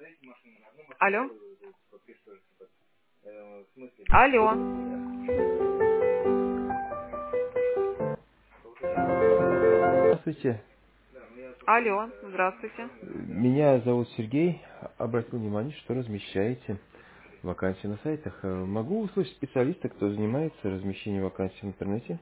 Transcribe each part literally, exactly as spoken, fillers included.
Алло. Алло. Здравствуйте. Алло. Здравствуйте. Меня зовут Сергей. Обратил внимание, что размещаете вакансии на сайтах. Э, Могу услышать специалиста, кто занимается размещением вакансий в интернете?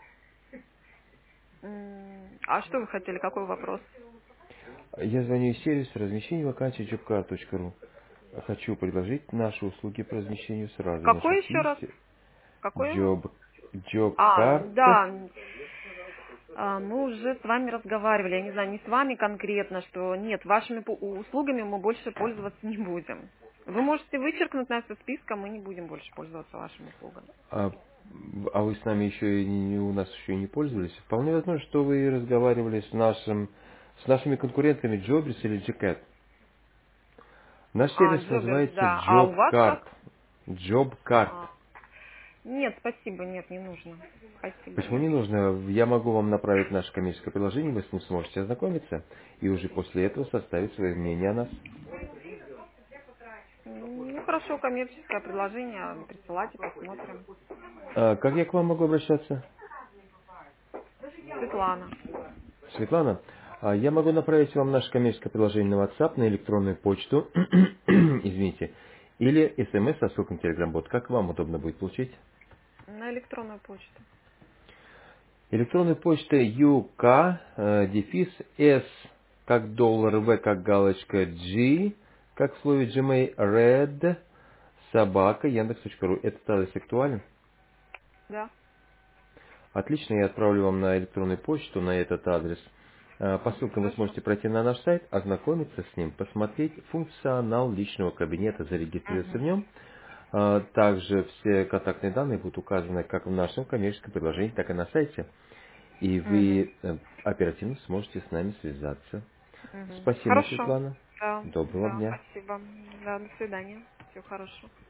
М, А что вы хотели? Какой вопрос? Я звоню из сервиса размещения вакансий джобкар точка ру. Хочу предложить наши услуги по размещению сразу на Какой еще раз? шестидесяти Какой? Job, А, JobCart. да. А, Мы уже с вами разговаривали. Я не знаю, не с вами конкретно, что нет, вашими пу- услугами мы больше пользоваться не будем. Вы можете вычеркнуть нас из списка, мы не будем больше пользоваться вашими услугами. А, а вы с нами еще и не, у нас еще и не пользовались? Вполне возможно, что вы разговаривали с нашим с нашими конкурентами Jobris или джекет. Наш А, сервис Джоберс, называется да. А у вас JobCard. как? JobCard. А, нет, спасибо, нет, не нужно. Спасибо, Почему нет. не нужно? Я могу вам направить наше коммерческое приложение, вы с ним сможете ознакомиться и уже после этого составить свое мнение о нас. Ну, хорошо, коммерческое предложение. Присылайте, посмотрим. А, как я к вам могу обращаться? Светлана. Светлана, а, я могу направить вам наше коммерческое приложение на WhatsApp, на электронную почту, извините, или смс со ссылкой на Telegram-бот. Как вам удобно будет получить? На электронную почту. Электронная почта ю ка, э, дефис S, как доллар, V, как галочка, G, как в слове Gmail, red, собака, яндекс.ру. Этот адрес актуален? Да. Отлично, я отправлю вам на электронную почту, на этот адрес. Э, По ссылкам вы Хорошо. сможете пройти на наш сайт, ознакомиться с ним, посмотреть функционал личного кабинета, зарегистрироваться в Мгм. нем. Э, Также все контактные данные будут указаны как в нашем коммерческом предложении, так и на сайте. И Мгм. вы э, оперативно сможете с нами связаться. Мгм. Спасибо, Хорошо. Светлана. Да, Доброго да, дня. спасибо. Да, до свидания. Всего хорошего.